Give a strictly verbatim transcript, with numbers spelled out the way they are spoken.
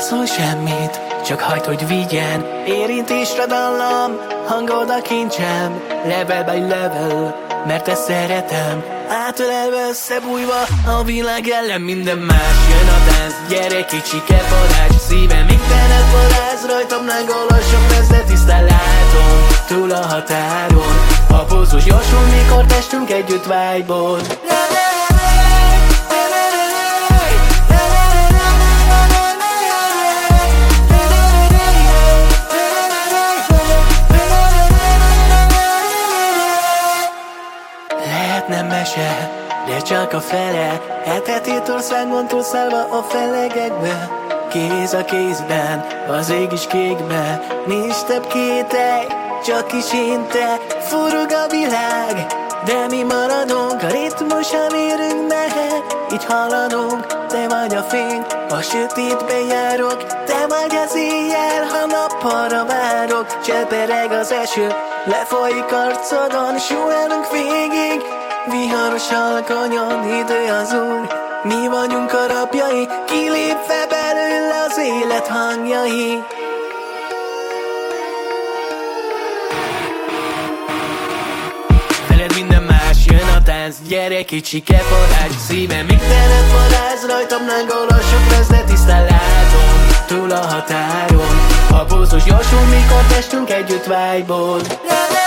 szól semmit, csak hagyd, hogy vigyen. Érintésre dallam, hangod a kincsem. Level by level, mert ezt szeretem. Átölelve összebújva, a világ ellen minden más. Jön a tánc, gyere kicsike parázs. Szívem internet varáz, rajtam lángolosok lesz, de tisztán látom. Túl a határon, a pulzus gyorsul, mikor testünk együtt vágyból. Nem mese, de csak a fele. Hetetét országon túlszállva a felegekbe. Kéz a kézben, az ég is kékbe. Nincs több kételj, csak is én te. Forog a világ, de mi maradunk. A ritmus, amérünk mehet, így haladunk. Te vagy a fény, a sötétben járok. Te vagy az éjjel, ha nappalra várok. Csepereg az eső, lefolyik arcodon. Suhanunk végig, viharos alkonyon, idő az úr. Mi vagyunk a rabjai, kilépve belőle az élet hangjai. Veled minden más, jön a tánc, gyere kicsike forrács. Szívem internet varáz, rajtam lángolosok lesz, de tisztán látom. Túl a határon, a pulzus gyorsul, mikor testünk együtt vágyból.